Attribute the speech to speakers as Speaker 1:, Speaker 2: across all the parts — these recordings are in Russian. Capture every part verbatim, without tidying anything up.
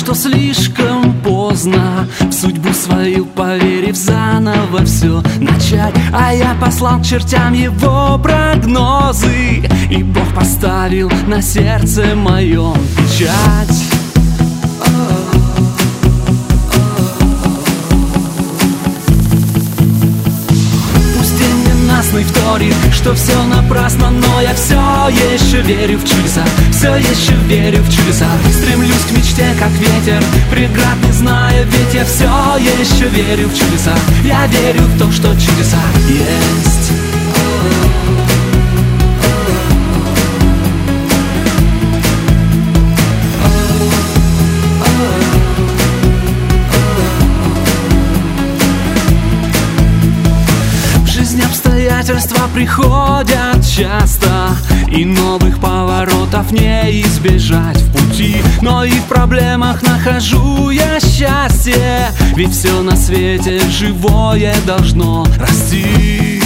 Speaker 1: что слишком поздно в судьбу свою поверив заново все начать. А я послал к чертям его прогнозы, и Бог поставил на сердце моем печать. Вторит, что все напрасно, но я все еще верю в чудеса, все еще верю в чудеса. Стремлюсь к мечте, как ветер, преград не знаю, ведь я все еще верю в чудеса. Я верю в то, что чудеса есть. Обстоятельства приходят часто, и новых поворотов не избежать в пути. Но и в проблемах нахожу я счастье, ведь все на свете живое должно расти.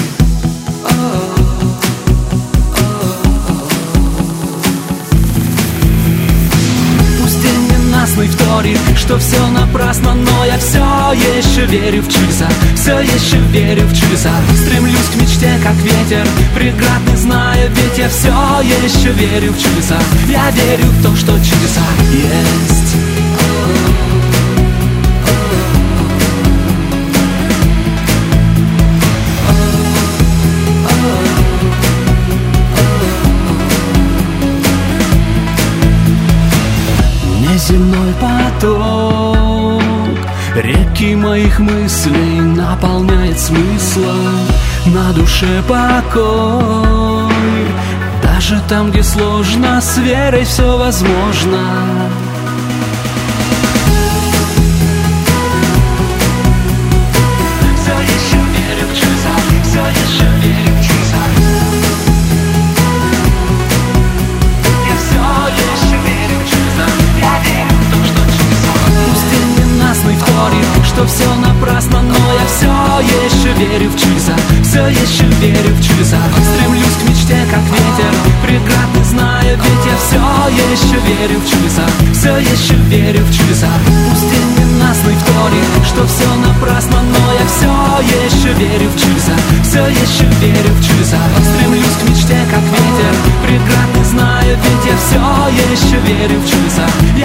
Speaker 1: Вторит, что все напрасно, но я все еще верю в чудеса, все еще верю в чудеса. Стремлюсь к мечте, как ветер, преград не знаю, ведь я все еще верю в чудеса. Я верю в то, что чудеса есть. Земной поток реки моих мыслей наполняет смыслом, на душе покой. Даже там, где сложно, с верой все возможно. Все еще верю в чудеса, все еще верю в чудеса. Я все еще верю в чудеса. Я верю в то, что чудеса. Пусть и ненастный вторит, что все напрасно, но я все еще верю в чудеса, все еще верю в чудеса. Стремлюсь к мечте, как ветер, преград не знаю, ведь я все еще верю в чудеса, все еще верю в чудеса. Пусть и ненастный вторит, что все напрасно, но я все еще верю в чудеса, все еще верю в чудеса. Стремлюсь к мечте, как ветер, преград не знаю, ведь я все еще верю в чудеса.